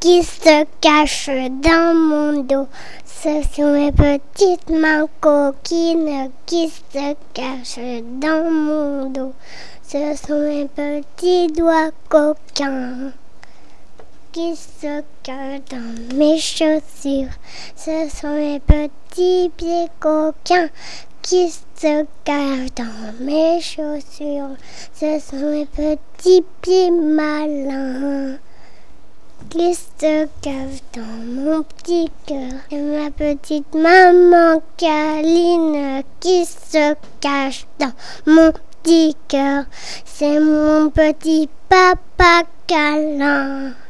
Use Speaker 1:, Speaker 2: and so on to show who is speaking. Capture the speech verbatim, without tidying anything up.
Speaker 1: qui se cachent dans mon dos. Ce sont mes petites mains coquines qui se cachent dans mon dos. Ce sont mes petits doigts coquins qui se cachent dans mes chaussures. Ce sont mes petits pieds coquins qui se cachent dans mes chaussures. Ce sont mes petits pieds malins qui se cachent dans mon petit cœur. C'est ma petite maman câline qui se cache dans mon petit cœur. C'est mon petit papa câlin.